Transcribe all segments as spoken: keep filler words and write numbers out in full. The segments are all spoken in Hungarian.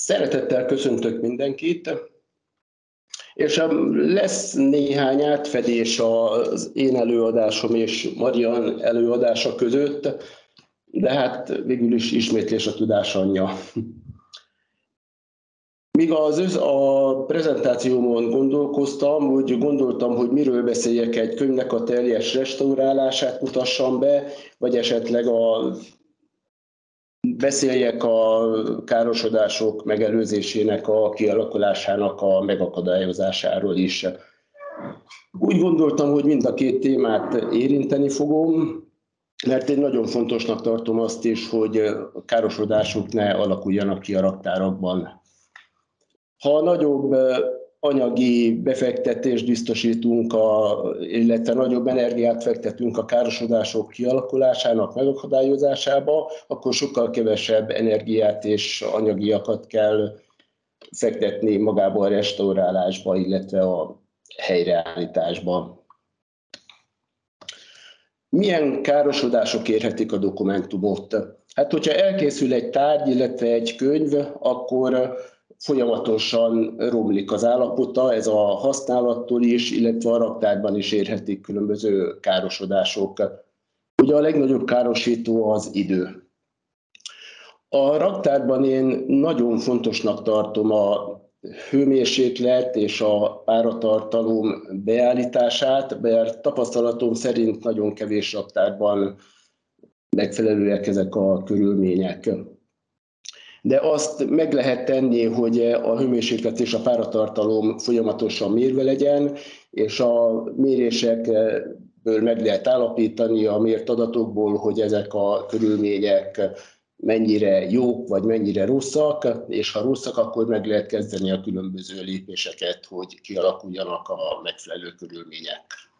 Szeretettel köszöntök mindenkit, és lesz néhány átfedés az én előadásom és Marian előadása között, de hát végül is ismétlés a tudás anyja. Míg az a prezentációmon gondolkoztam, úgy gondoltam, hogy miről beszéljek, egy könyvnek a teljes restaurálását mutassam be, vagy esetleg a beszéljek a károsodások megelőzésének, a kialakulásának a megakadályozásáról is. Úgy gondoltam, hogy mind a két témát érinteni fogom, mert én nagyon fontosnak tartom azt is, hogy a károsodások ne alakuljanak ki a raktárakban. Ha nagyobb anyagi befektetést biztosítunk, a, illetve nagyobb energiát fektetünk a károsodások kialakulásának megakadályozásába, akkor sokkal kevesebb energiát és anyagiakat kell fektetni magába a restaurálásba, illetve a helyreállításba. Milyen károsodások érhetik a dokumentumot? Hát, hogyha elkészül egy tárgy, illetve egy könyv, akkor folyamatosan romlik az állapota, ez a használattól is, illetve a raktárban is érhetik különböző károsodások. Ugye a legnagyobb károsító az idő. A raktárban én nagyon fontosnak tartom a hőmérséklet és a páratartalom beállítását, mert tapasztalatom szerint nagyon kevés raktárban megfelelőek ezek a körülmények. De azt meg lehet tenni, hogy a hőmérséklet és a páratartalom folyamatosan mérve legyen, és a mérésekből meg lehet állapítani a mért adatokból, hogy ezek a körülmények mennyire jók, vagy mennyire rosszak, és ha rosszak, akkor meg lehet kezdeni a különböző lépéseket, hogy kialakuljanak a megfelelő körülmények.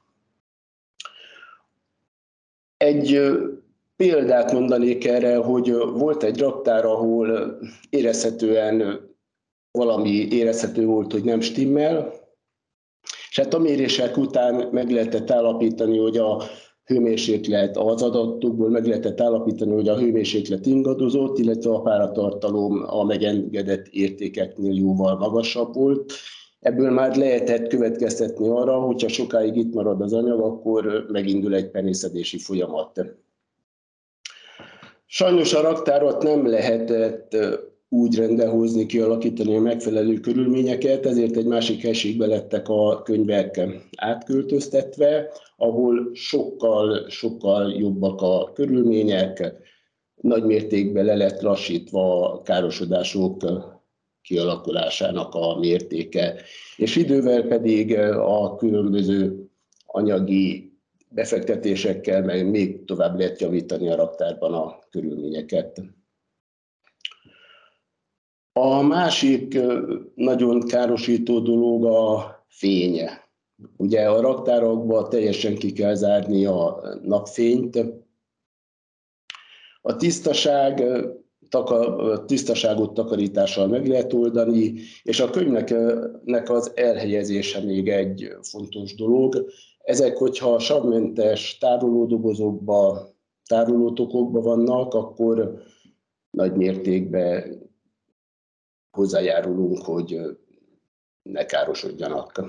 Egy példát mondanék erre, hogy volt egy raktár, ahol érezhetően valami érezhető volt, hogy nem stimmel, és hát a mérések után meg lehetett állapítani, hogy a hőmérséklet, az adatokból meg lehetett állapítani, hogy a hőmérséklet ingadozott, illetve a páratartalom a megengedett értékeknél jóval magasabb volt. Ebből már lehetett következtetni arra, hogyha sokáig itt marad az anyag, akkor megindul egy penészedési folyamat. Sajnos a raktárat nem lehetett úgy rendehozni, kialakítani a megfelelő körülményeket, ezért egy másik helységbe lettek a könyvek átköltöztetve, ahol sokkal, sokkal jobbak a körülmények, nagy mértékben le lett lassítva a károsodások kialakulásának a mértéke, és idővel pedig a különböző anyagi befektetésekkel meg még tovább lehet javítani a raktárban a körülményeket. A másik nagyon károsító dolog a fény. Ugye a raktárakban teljesen ki kell zárni a napfényt. A tisztaság, taka, tisztaságot takarítással meg lehet oldani, és a könyvnek az elhelyezése még egy fontos dolog. Ezek, hogyha savmentes tárolódobozokba, tárolótokokba vannak, akkor nagy mértékben hozzájárulunk, hogy ne károsodjanak.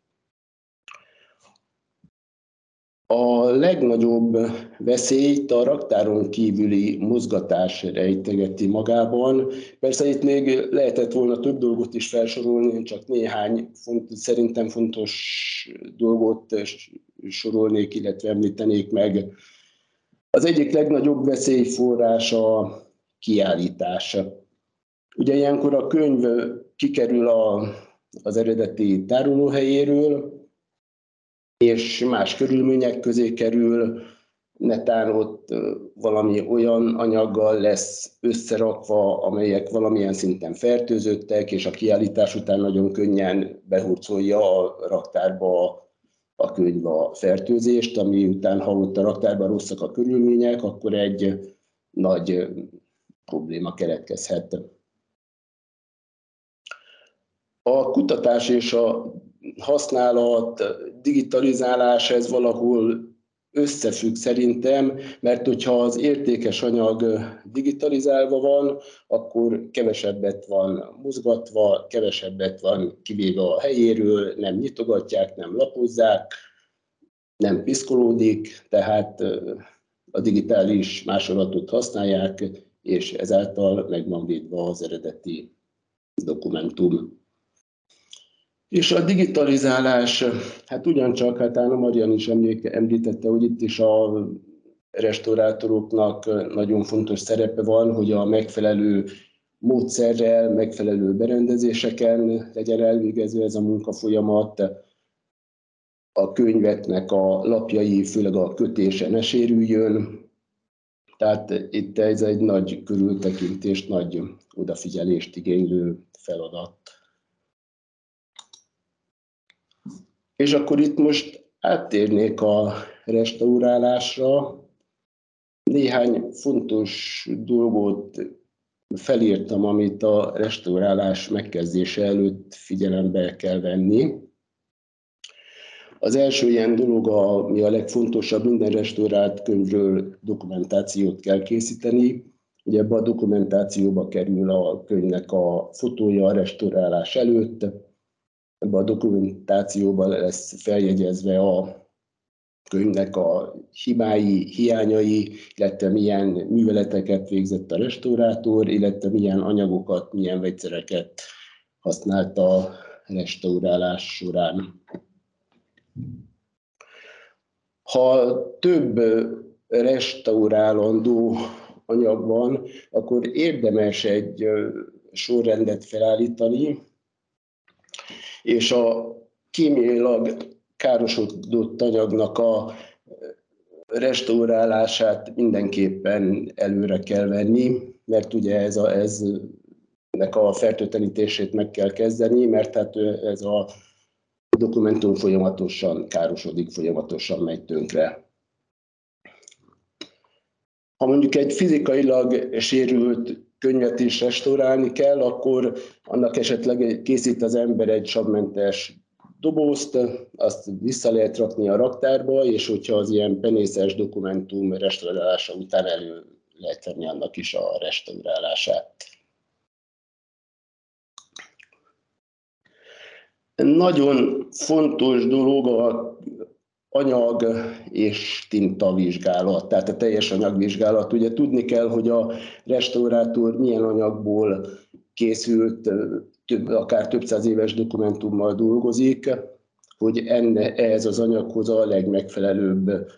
A legnagyobb veszélyt a raktáron kívüli mozgatás rejtegeti magában. Persze itt még lehetett volna több dolgot is felsorolni, én csak néhány font, szerintem fontos dolgot sorolnék, illetve említenék meg. Az egyik legnagyobb veszélyforrás a kiállítás. Ugye ilyenkor a könyv kikerül a, az eredeti tárolóhelyéről, és más körülmények közé kerül, netán ott valami olyan anyaggal lesz összerakva, amelyek valamilyen szinten fertőzöttek, és a kiállítás után nagyon könnyen behurcolja a raktárba a könyv a fertőzést, ami után, ha ott a raktárban rosszak a körülmények, akkor egy nagy probléma keletkezhet. A kutatás és a használat, digitalizálás, ez valahol összefügg szerintem, mert hogyha az értékes anyag digitalizálva van, akkor kevesebbet van mozgatva, kevesebbet van kivéve a helyéről, nem nyitogatják, nem lapozzák, nem piszkolódik, tehát a digitális másolatot használják, és ezáltal meg van védve az eredeti dokumentum. És a digitalizálás, hát ugyancsak, hát Ána Marian is említette, hogy itt is a restaurátoroknak nagyon fontos szerepe van, hogy a megfelelő módszerrel, megfelelő berendezéseken legyen elvégező ez a munkafolyamat. A könyveknek a lapjai, főleg a kötése ne sérüljön. Tehát itt ez egy nagy körültekintést, nagy odafigyelést igénylő feladat. És akkor itt most áttérnék a restaurálásra. Néhány fontos dolgot felírtam, amit a restaurálás megkezdése előtt figyelembe kell venni. Az első ilyen dolog, ami a legfontosabb, minden restaurált könyvről dokumentációt kell készíteni. Ugye ebbe a dokumentációba kerül a könyvnek a fotója a restaurálás előtt. Ebbe a dokumentációban lesz feljegyezve a könyvnek a hibái, hiányai, illetve milyen műveleteket végzett a restaurátor, illetve milyen anyagokat, milyen vegyszereket használt a restaurálás során. Ha több restaurálandó anyag van, akkor érdemes egy sorrendet felállítani, és a kémiailag károsodott anyagnak a restaurálását mindenképpen előre kell venni, mert ugye ez a, ez, ennek a fertőtlenítését meg kell kezdeni, mert hát ez a dokumentum folyamatosan károsodik, folyamatosan megy tönkre. Ha mondjuk egy fizikailag sérült könyvet is restaurálni kell, akkor annak esetleg készít az ember egy savmentes dobozt, azt vissza lehet rakni a raktárba, és hogyha az ilyen penészes dokumentum restaurálása után elő lehet venni annak is a restaurálását. Nagyon fontos dolog a anyag és tinta vizsgálat, tehát a teljes anyagvizsgálat. Ugye tudni kell, hogy a restaurátor milyen anyagból készült, több, akár több száz éves dokumentummal dolgozik, hogy enne, ehhez az anyaghoz a legmegfelelőbb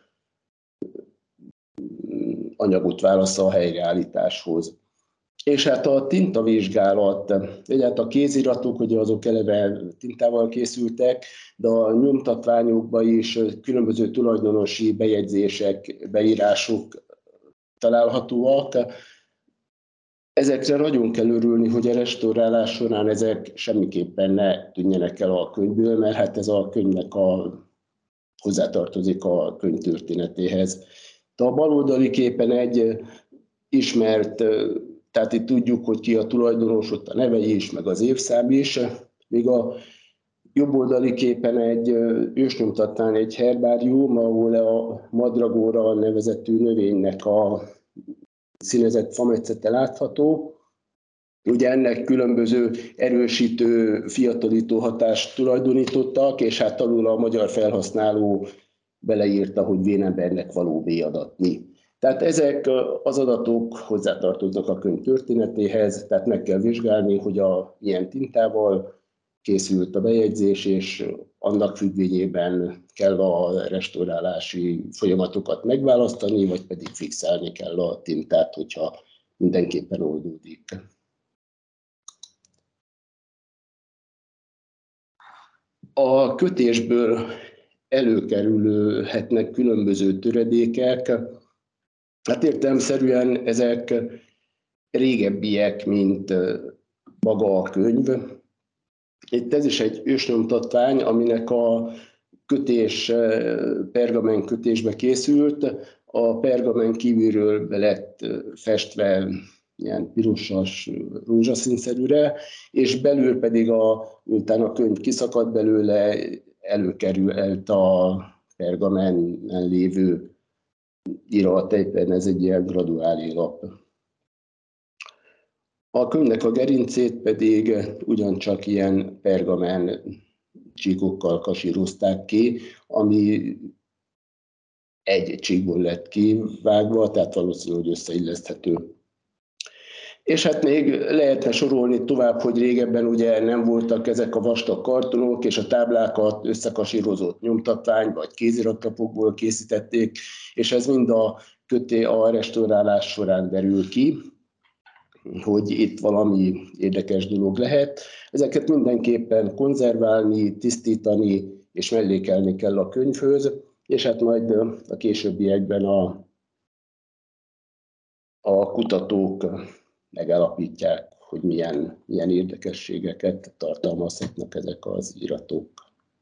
anyagot válassza a helyreállításhoz. És hát a tintavizsgálat, egyáltalán a kéziratok, ugye azok eleve tintával készültek, de a nyomtatványokban is különböző tulajdonosi bejegyzések, beírások találhatóak. Ezekre nagyon kell örülni, hogy a restaurálás során ezek semmiképpen ne tűnjenek el a könyvből, mert hát ez a könyvnek a, hozzátartozik a könyv történetéhez. De a baloldali képen egy ismert, tehát itt tudjuk, hogy ki a tulajdonos, ott a neve is, meg az évszám is, míg a jobboldali képen egy ősnyomtatvány, egy herbárium, ahol a madragóra nevezetű növénynek a színezett fametszete látható. Ugye ennek különböző erősítő, fiatalító hatást tulajdonítottak, és hát alul a magyar felhasználó beleírta, hogy vénembernek való B-adatni. Tehát ezek az adatok hozzátartoznak a könyv történetéhez, tehát meg kell vizsgálni, hogy a ilyen tintával készült a bejegyzés, és annak függvényében kell a restaurálási folyamatokat megválasztani, vagy pedig fixálni kell a tintát, hogyha mindenképpen oldódik. A kötésből előkerülhetnek különböző töredékek. Hát értelemszerűen ezek régebbiek, mint maga a könyv. Itt ez is egy ősnyomtatvány, aminek a kötés, pergamen kötésbe készült. A pergamen kívülről be lett festve ilyen pirosas, rózsaszínszerűre, és belül pedig, a, miután a könyv kiszakadt belőle, előkerült a pergamenen lévő irat, egyben ez egy ilyen graduális lap. A könyvnek a gerincét pedig ugyancsak ilyen pergamen csíkokkal kasírozták ki, ami egy csíkból lett kivágva, tehát valószínűleg összeilleszthető. És hát még lehetne sorolni tovább, hogy régebben ugye nem voltak ezek a vastag kartonok, és a táblákat összekasírozott nyomtatvány vagy kéziratlapokból készítették, és ez mind a, köté, a restaurálás során derül ki, hogy itt valami érdekes dolog lehet. Ezeket mindenképpen konzerválni, tisztítani és mellékelni kell a könyvhöz, és hát majd a későbbiekben a, a kutatók megállapítják, hogy milyen, milyen érdekességeket tartalmazhatnak ezek az iratok.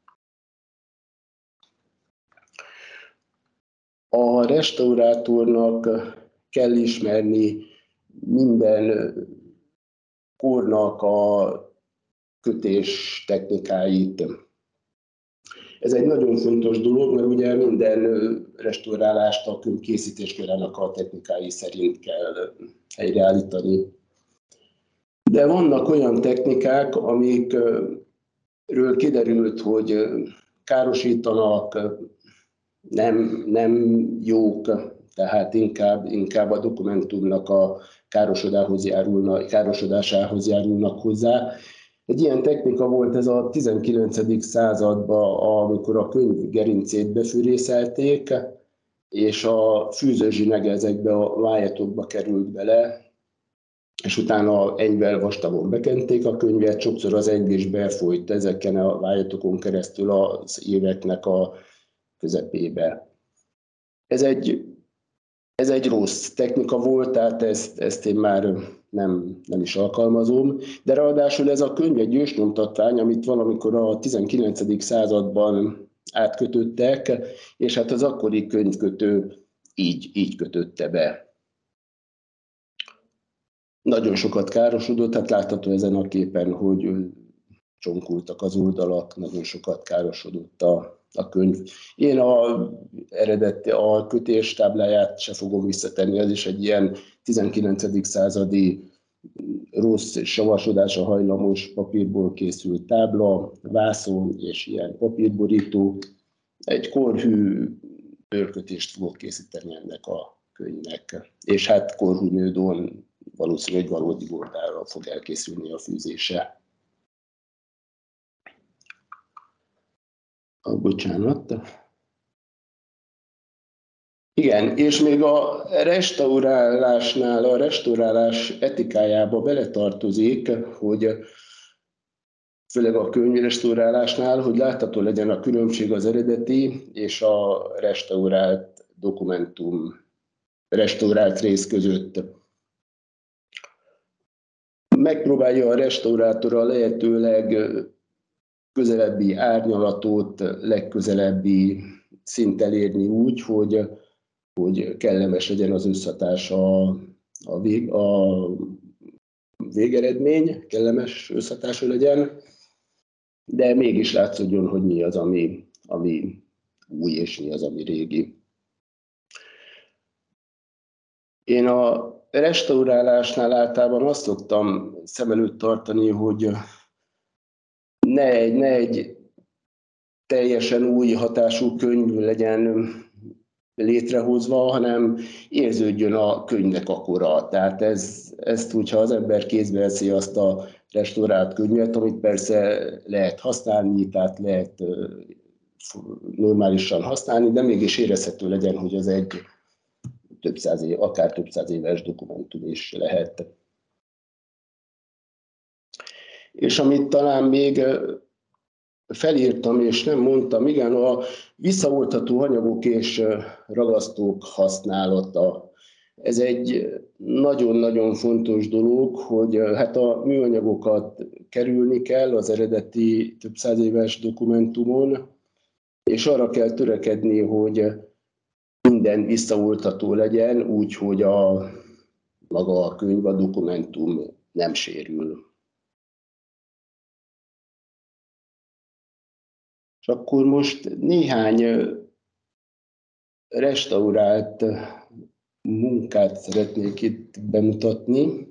A restaurátornak kell ismerni minden kornak a kötés technikáit. Ez egy nagyon fontos dolog, mert ugye minden restaurálást a könyvkészítés korának a technikái szerint kell helyreállítani. De vannak olyan technikák, amikről kiderült, hogy károsítanak, nem, nem jók, tehát inkább, inkább a dokumentumnak a károsodásához járulnak, károsodásához járulnak hozzá. Egy ilyen technika volt ez a tizenkilencedik században, amikor a könyv gerincét befűrészelték, és a fűzőzsineg ezekbe a vájatokba került bele, és utána enyvel vastagon bekenték a könyvet, sokszor az enyv is befolyt ezeken a vájatokon keresztül az éveknek a közepébe. Ez egy, ez egy rossz technika volt, tehát ezt, ezt én már nem, nem is alkalmazom, de ráadásul ez a könyv egy ősnyomtatvány, amit valamikor a tizenkilencedik században átkötöttek, és hát az akkori könyvkötő így, így kötötte be. Nagyon sokat károsodott, hát látható ezen a képen, hogy csonkultak az oldalak, nagyon sokat károsodott a, a könyv. Én a eredeti, a kötés tábláját se fogom visszatenni, ez is egy ilyen tizenkilencedik századi rossz savasodásra hajlamos papírból készült tábla, vászon és ilyen papírborító. Egy korhű bőrkötést fogok készíteni ennek a könyvnek, és hát korhű nődón valószínűleg valódi bordára fog elkészülni a fűzése. A, bocsánat. Igen, és még a restaurálásnál, a restaurálás etikájába beletartozik, hogy főleg a könyvrestaurálásnál, hogy látható legyen a különbség az eredeti és a restaurált dokumentum, restaurált rész között. Megpróbálja a restaurátor a lehetőleg közelebbi árnyalatot, legközelebbi szint elérni úgy, hogy, hogy kellemes legyen az összhatás a, a, vég, a végeredmény, kellemes összhatású legyen, de mégis látszódjon, hogy mi az, ami, ami új, és mi az, ami régi. Én a restaurálásnál általában azt szoktam szem előtt tartani, hogy ne egy, ne egy teljesen új hatású könyv legyen létrehozva, hanem érződjön a könyvnek a kora. Tehát ez, ezt úgy, ha az ember kézbe veszi azt a restaurált könyvet, amit persze lehet használni, tehát lehet normálisan használni, de mégis érezhető legyen, hogy az egy több száz év, akár több száz éves dokumentum is lehet. És amit talán még felírtam és nem mondtam, igen, a visszaoldható anyagok és ragasztók használata. Ez egy nagyon-nagyon fontos dolog, hogy hát a műanyagokat kerülni kell az eredeti több száz éves dokumentumon, és arra kell törekedni, hogy minden visszaoldható legyen, úgy, hogy a maga a könyv, a dokumentum nem sérül. És akkor most néhány restaurált munkát szeretnék itt bemutatni.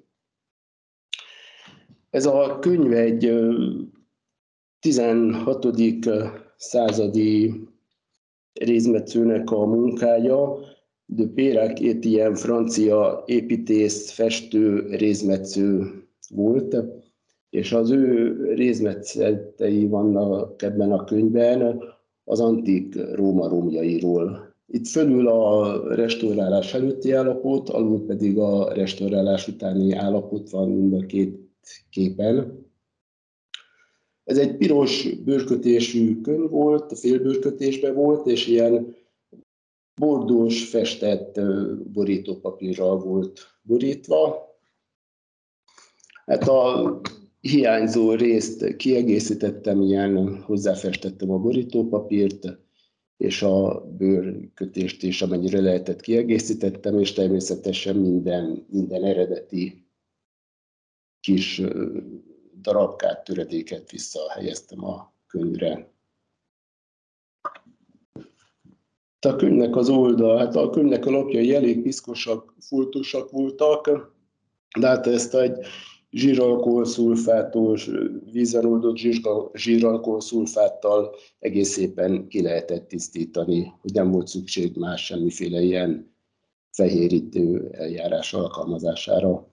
Ez a könyv egy tizenhatodik századi rézmetszőnek a munkája, de Pérac Etienne francia építész, festő, rézmetsző volt, és az ő rézmetszetei vannak ebben a könyvben az antik Róma romjairól. Itt fölül a restaurálás előtti állapot, alul pedig a restaurálás utáni állapot van mind a két képen. Ez egy piros bőrkötésű könyv volt, félbőrkötésben volt, és ilyen bordós, festett borítópapírral volt borítva. Hát a hiányzó részt kiegészítettem, ilyen hozzáfestettem a borítópapírt, és a bőrkötést is, amennyire lehetett kiegészítettem, és természetesen minden, minden eredeti kis darabkát, töredéket visszahelyeztem a könyvre. A könyvnek az oldal, hát a könyvnek a lapjai elég piszkosak, foltosak voltak, de hát ezt egy zsíralkoholszulfátos, vízben oldott zsíralkoholszulfáttal egész szépen ki lehetett tisztítani, hogy nem volt szükség más semmiféle ilyen fehérítő eljárás alkalmazására.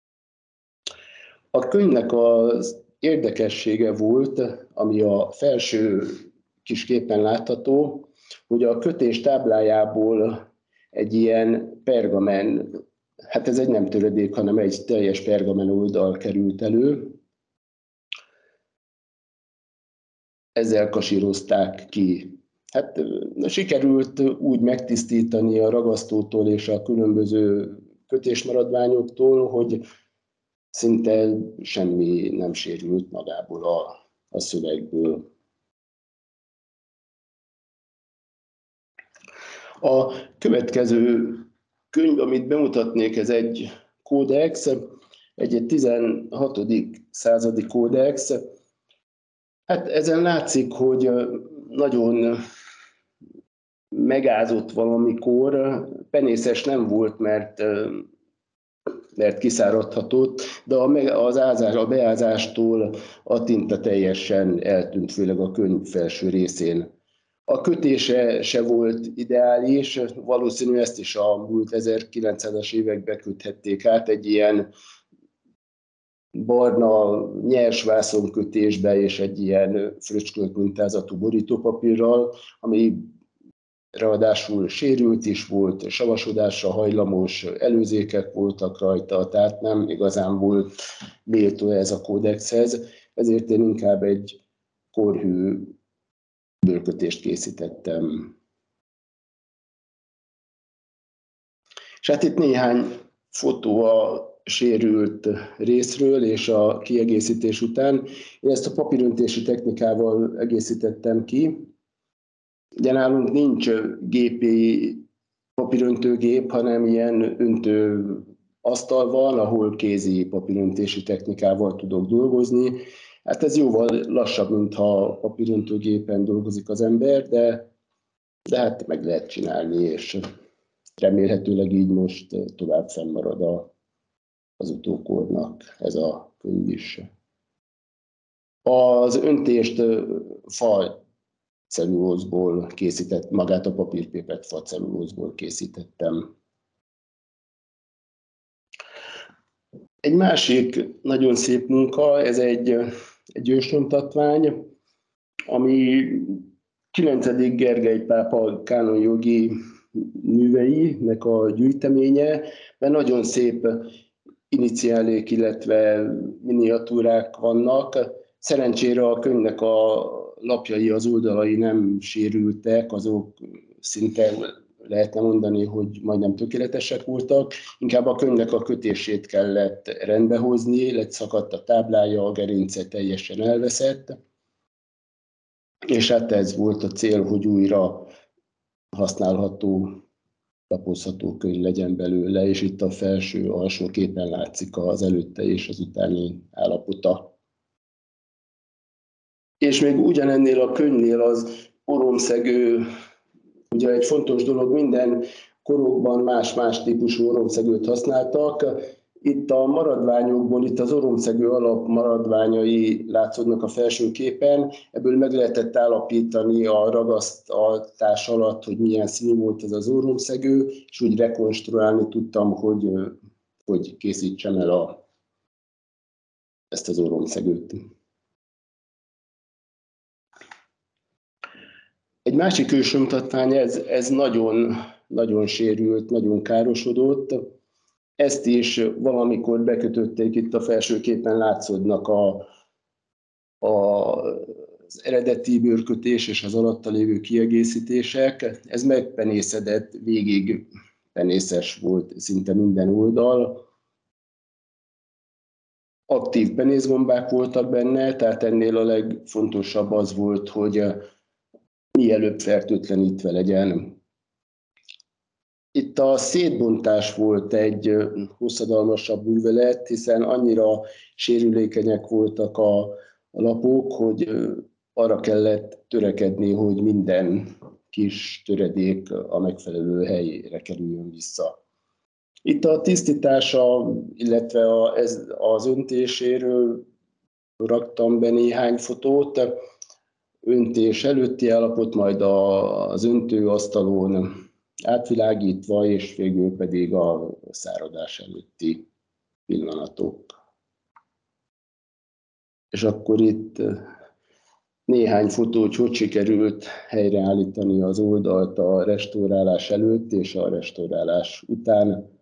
A könyvnek az érdekessége volt, ami a felső kis képen látható, hogy a kötés táblájából egy ilyen pergamen, hát ez egy nem töredék, hanem egy teljes pergamen oldal került elő. Ezzel kasírozták ki. Hát sikerült úgy megtisztítani a ragasztótól és a különböző kötésmaradványoktól, hogy szinte semmi nem sérült magából a, a szövegből. A következő könyv, amit bemutatnék, ez egy kódex, egy tizenhatodik századi kódex. Hát ezen látszik, hogy nagyon megázott valamikor, penészes nem volt, mert, mert kiszáradhatott, de az ázás, a beázástól a tinta teljesen eltűnt, főleg a könyv felső részén. A kötése se volt ideális, valószínű ezt is a múlt ezerkilencszázas években köthették át egy ilyen barna nyers vászonkötésbe és egy ilyen fröcskölt mintázatú borítópapírral, ami ráadásul sérült is volt, savasodásra hajlamos előzékek voltak rajta, tehát nem igazán volt méltó ez a kódexhez, ezért én inkább egy korhű bőrkötést készítettem. És hát itt néhány fotó a sérült részről és a kiegészítés után. Én ezt a papíröntési technikával egészítettem ki. Ugye nálunk nincs gépi papíröntőgép, hanem ilyen öntő asztal van, ahol kézi papíröntési technikával tudok dolgozni. Hát ez jóval lassabb, mint ha papíröntőgépen dolgozik az ember, de, de hát meg lehet csinálni, és remélhetőleg így most tovább fennmarad a, az utókornak ez a könyv is. Az öntést fa cellulózból készített, magát a papírpépet fa cellulózból készítettem. Egy másik nagyon szép munka, ez egy, egy ősnyomtatvány, ami kilencedik Gergely pápa kánonjogi műveinek a gyűjteménye, mert nagyon szép iniciálék, illetve miniatúrák vannak. Szerencsére a könyvnek a lapjai, az oldalai nem sérültek, azok szinte lehetne mondani, hogy majdnem tökéletesek voltak. Inkább a könyvnek a kötését kellett rendbehozni, lett szakadt a táblája, a gerince teljesen elveszett. És hát ez volt a cél, hogy újra használható, lapozható könyv legyen belőle, és itt a felső, alsó képen látszik az előtte és az utáni állapota. És még ugyanennél a könyvnél az oromszegő Ugye egy fontos dolog, minden korokban más-más típusú oromszegőt használtak. Itt a maradványokból, itt az oromszegő alap maradványai látszódnak a felső képen, ebből meg lehetett állapítani a ragasztás alatt, hogy milyen színű volt ez az oromszegő, és úgy rekonstruálni tudtam, hogy, hogy készítsem el a, ezt az oromszegőt. Egy másik ősmutatvány, ez, ez nagyon, nagyon sérült, nagyon károsodott. Ezt is valamikor bekötötték, itt a felső képen látszódnak a, a, az eredeti bőrkötés és az alatta lévő kiegészítések. Ez megpenészedett, végig penészes volt szinte minden oldal. Aktív penészgombák voltak benne, tehát ennél a legfontosabb az volt, hogy mielőbb fertőtlenítve legyen. Itt a szétbontás volt egy hosszadalmasabb művelet, hiszen annyira sérülékenyek voltak a, a lapok, hogy arra kellett törekedni, hogy minden kis töredék a megfelelő helyre kerüljön vissza. Itt a tisztítása, illetve a, ez, az öntéséről raktam be néhány fotót. Öntés előtti állapot, majd az öntőasztalon átvilágítva, és végül pedig a száradás előtti pillanatok. És akkor itt néhány fotó, hogy hogy sikerült helyreállítani az oldalt a restaurálás előtt és a restaurálás után.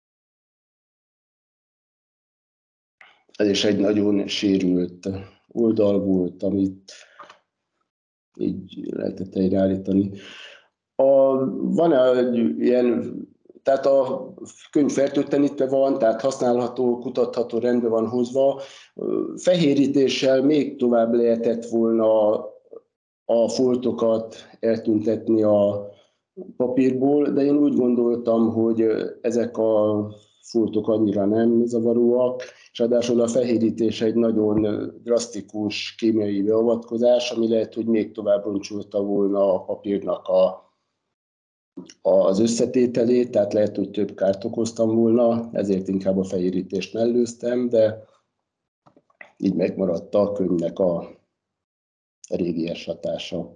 Ez is egy nagyon sérült oldal volt, amit így lehetett helyreállítani. A, van egy ilyen, tehát a könyv fertőtlenítve van, tehát használható, kutatható, rendben van hozva. Fehérítéssel még tovább lehetett volna a foltokat eltüntetni a papírból, de én úgy gondoltam, hogy ezek a foltok annyira nem zavaróak, és ráadásul a fehérítés egy nagyon drasztikus kémiai beavatkozás, ami lehet, hogy még tovább roncsolta volna a papírnak a, az összetételét, tehát lehet, hogy több kárt okoztam volna, ezért inkább a fehérítést mellőztem, de így megmaradt a könyvnek a régies hatása.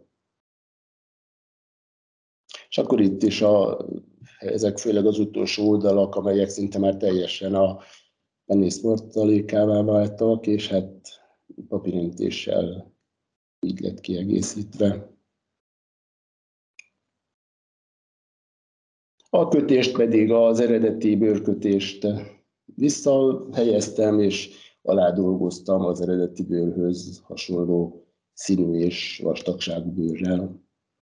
És akkor itt is a, ezek főleg az utolsó oldalak, amelyek szinte már teljesen a penész tartalékává váltak, és hát papíröntéssel így lett kiegészítve. A kötést pedig az eredeti bőrkötést visszahelyeztem, és aládolgoztam az eredeti bőrhöz hasonló színű és vastagságú bőrrel.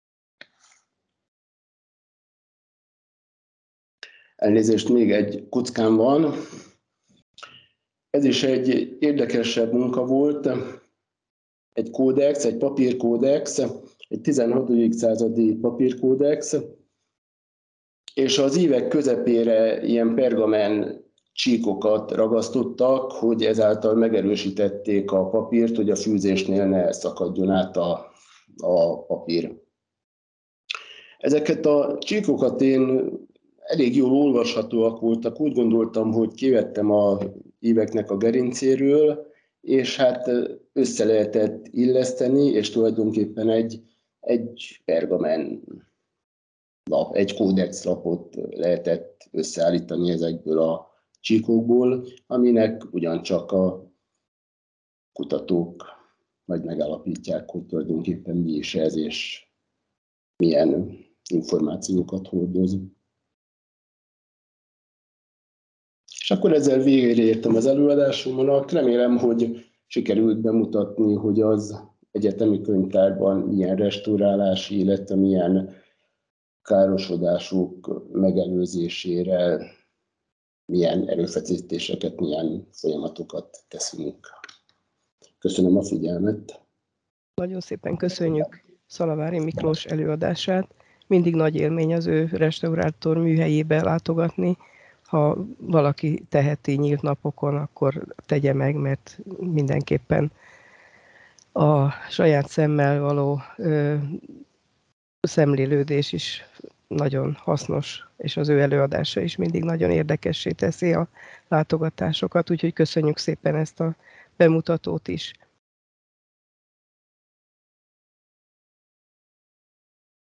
Elnézést, még egy kockám van. Ez is egy érdekesebb munka volt. Egy kódex, egy papírkódex, egy tizenhatodik századi papírkódex, és az ívek közepére ilyen pergamen csíkokat ragasztottak, hogy ezáltal megerősítették a papírt, hogy a fűzésnél ne szakadjon át a, a papír. Ezeket a csíkokat én elég jól olvashatóak voltak, úgy gondoltam, hogy kivettem a íveknek a gerincéről, és hát össze lehetett illeszteni, és tulajdonképpen egy, egy pergamen lap, egy kódex lapot lehetett összeállítani ezekből a csíkokból, aminek ugyancsak a kutatók majd megállapítják, hogy tulajdonképpen mi is ez, és milyen információkat hordoz. És akkor ezzel végére értem az előadásomnak. Remélem, hogy sikerült bemutatni, hogy az egyetemi könyvtárban milyen restaurálási, illetve milyen károsodások megelőzésére milyen erőfeszítéseket, milyen folyamatokat teszünk. Köszönöm a figyelmet. Nagyon szépen köszönjük Szalavári Miklós előadását. Mindig nagy élmény az ő restaurátor műhelyébe látogatni. Ha valaki teheti nyílt napokon, akkor tegye meg, mert mindenképpen a saját szemmel való ö, szemlélődés is nagyon hasznos, és az ő előadása is mindig nagyon érdekessé teszi a látogatásokat, úgyhogy köszönjük szépen ezt a bemutatót is.